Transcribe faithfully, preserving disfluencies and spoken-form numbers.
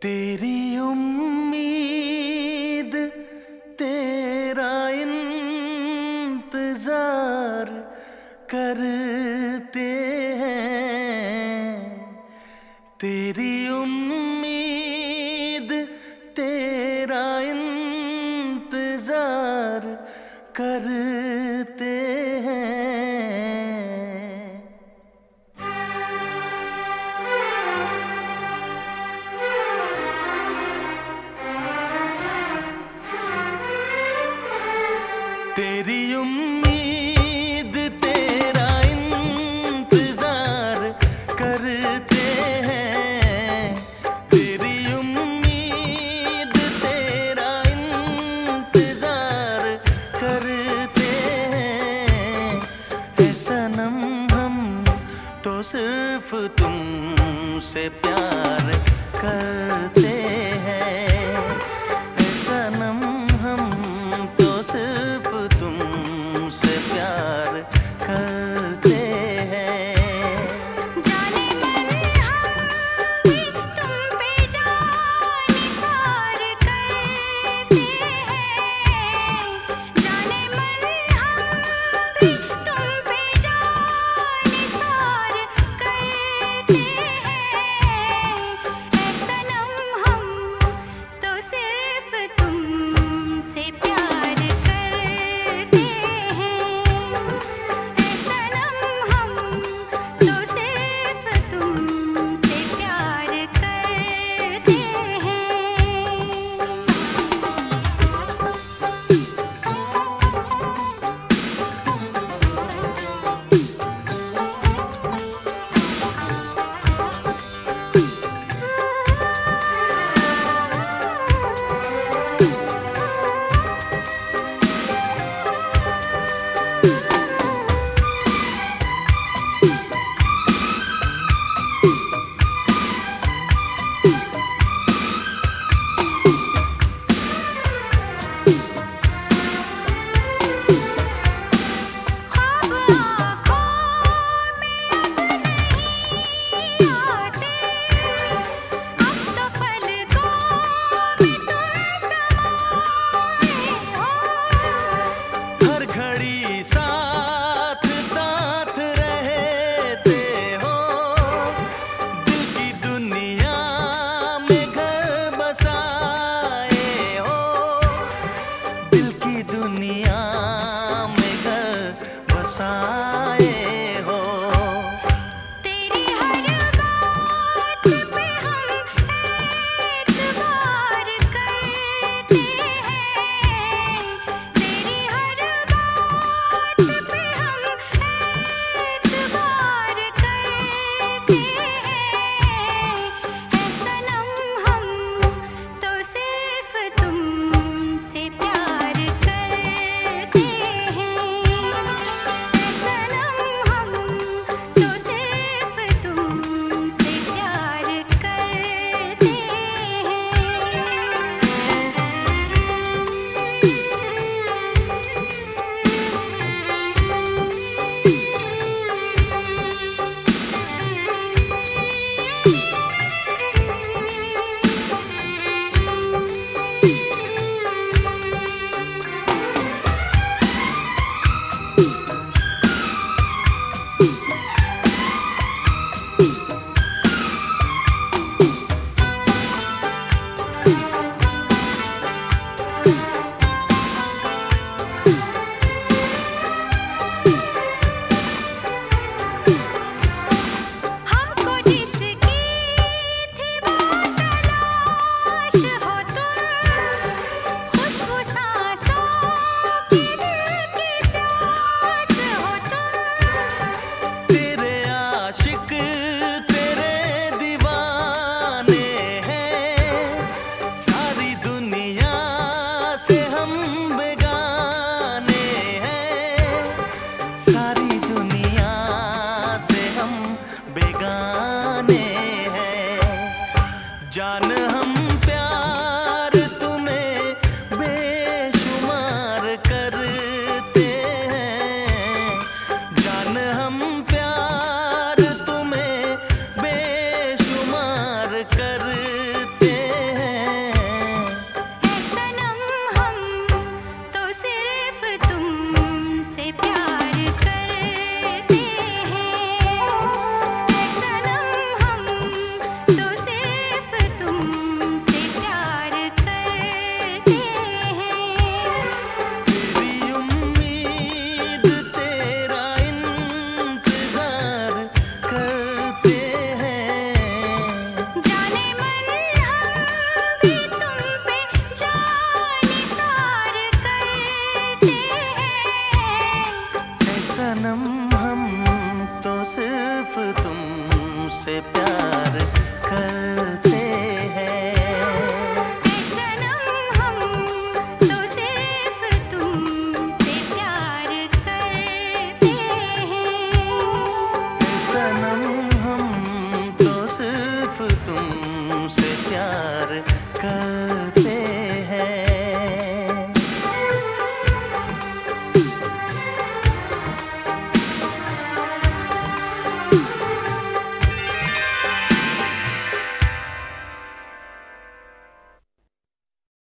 तेरी उम्मीद तेरा इंतजार करते हैं। तेरी उम्मीद तेरा इंतजार करते हैं। तेरी उम्मीद तेरा इंतजार करते हैं। तेरी उम्मीद तेरा इंतजार करते हैं। ऐ सनम हम तो सिर्फ तुमसे प्यार करते हैं। ऐ सनम हम तो सिर्फ तुमसे प्यार करते हैं। जाने मन हम भी तुम पे जान निसार करते हैं। जाने मन हम भी तुम पे जान निसार करते हैं। ऐ सनम हम तो सिर्फ तुमसे प्यार करते हैं। ऐ सनम हम तो सिर्फ तुमसे प्यार करते करते तुमसे प्यार करते हैं। ऐ सनम हम तो सिर्फ तुमसे प्यार करते हैं। सनम हम तो सिर्फ तुमसे प्यार कर